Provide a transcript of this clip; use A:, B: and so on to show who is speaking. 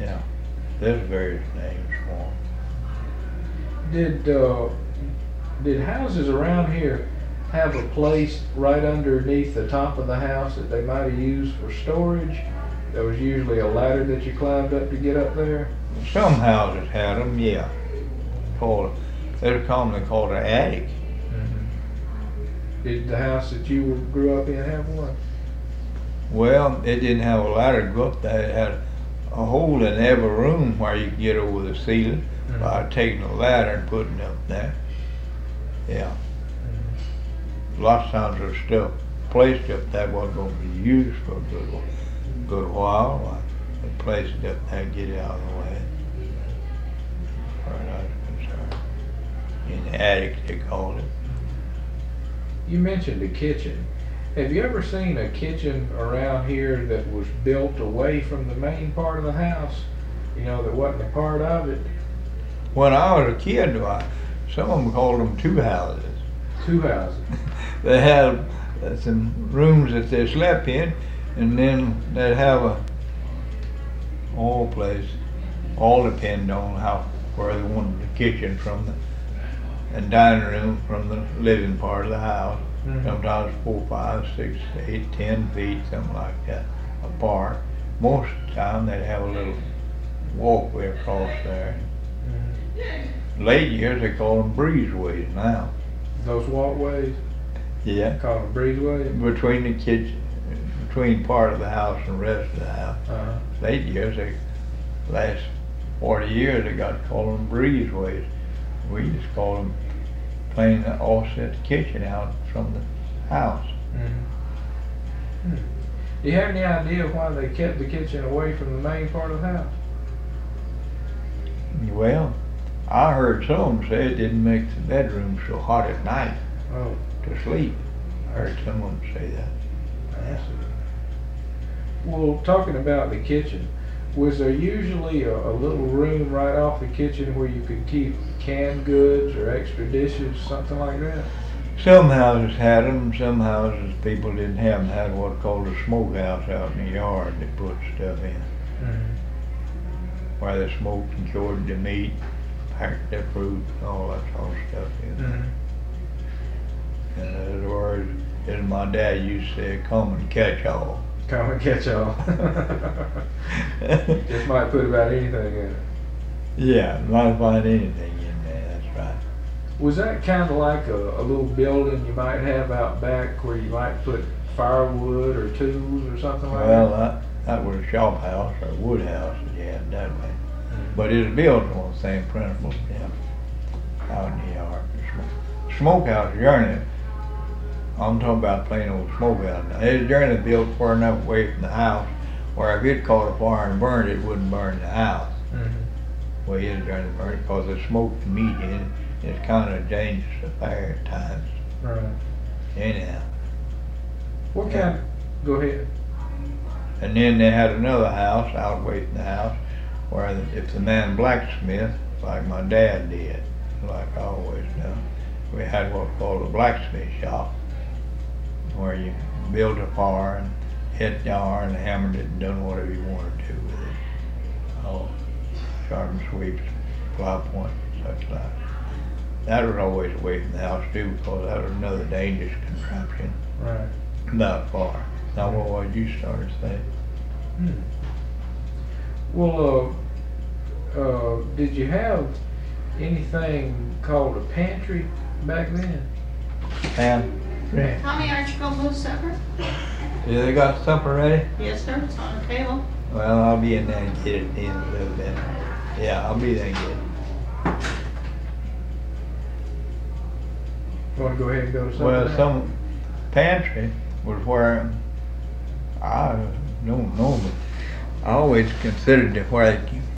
A: Yeah, there's various names for
B: Did houses around here have a place right underneath the top of the house that they might have used for storage? There was usually a ladder that you climbed up to get up there.
A: them. Some houses had them, yeah. They're commonly called an attic.
B: Did the house that you grew up in have one?
A: Well, it didn't have a ladder to go up there. It had a hole in every room where you could get over the ceiling by taking a ladder and putting it up there. Yeah. Lots of times there's stuff placed up there wasn't going to be used for a good while. They placed it up there to get it out of the way. As far as I was concerned. In the attic, they called it.
B: You mentioned a kitchen. Have you ever seen a kitchen around here that was built away from the main part of the house? You know, that wasn't a part of it?
A: When I was a kid, some of them called them two houses.
B: Two houses.
A: They had some rooms that they slept in, and then they'd have a all place. All depend on where they wanted the kitchen from and dining room from the living part of the house. Sometimes 4, 5, 6, 8, 10 feet, something like that, apart. Most of the time they'd have a little walkway across there. Late years they call them breezeways now.
B: Those walkways?
A: Yeah.
B: Call them breezeways?
A: Between the kitchen, between part of the house and the rest of the house. Late years, last 40 years, they got to call them breezeways. We just call them plain offset the kitchen out from the house.
B: Do you have any idea why they kept the kitchen away from the main part of the house?
A: Well, I heard some of them say it didn't make the bedroom so hot at night to sleep. I heard some of them say that.
B: I see. Well, talking about the kitchen, was there usually a little room right off the kitchen where you could keep canned goods or extra dishes, something like that?
A: Some houses had them, some houses people didn't have them. Had what's called a smokehouse out in the yard that put stuff in. Where they smoked and cured the meat, packed their fruit, all that sort of stuff in there. And as words, as my dad used to say, come and catch all.
B: Come and catch all. Just might put about anything in it.
A: Yeah, might find anything in there, that's right.
B: Was that kind of like a little building you might have out back where you might put firewood or tools or something like that?
A: Well, that was a shop house or a wood house that you had that way. But it was built on the same principle, yeah, out in the yard. Smokehouse journey, I'm talking about plain old smokehouse. Now, his journey built far enough away from the house where if it caught a fire and burned, it wouldn't burn the house. Well, his journey burned because it smoked the meat in it. It's kind of a dangerous affair at times.
B: Right.
A: Anyhow.
B: What kind? Go ahead.
A: And then they had another house out away from the house where if the man blacksmith, like my dad did, like I always done, we had what's called a blacksmith shop where you built a fire and hit the iron and hammered it and done whatever you wanted to with it. Oh, sharp sweeps, fly point, such like. That was always away from the house too because that was another dangerous contraption.
B: Right.
A: About fire. Now what was you started saying?
B: Well, did you have anything called a pantry back then?
A: Pantry.
C: Tommy, aren't you gonna move supper?
A: Yeah, they got supper ready?
C: Yes, sir, it's on the table.
A: Well, I'll be in there and get it in a little bit. Yeah, I'll be there and get it.
B: You want to go ahead and go to something?
A: Well, some pantry was where I don't know, but I always considered it where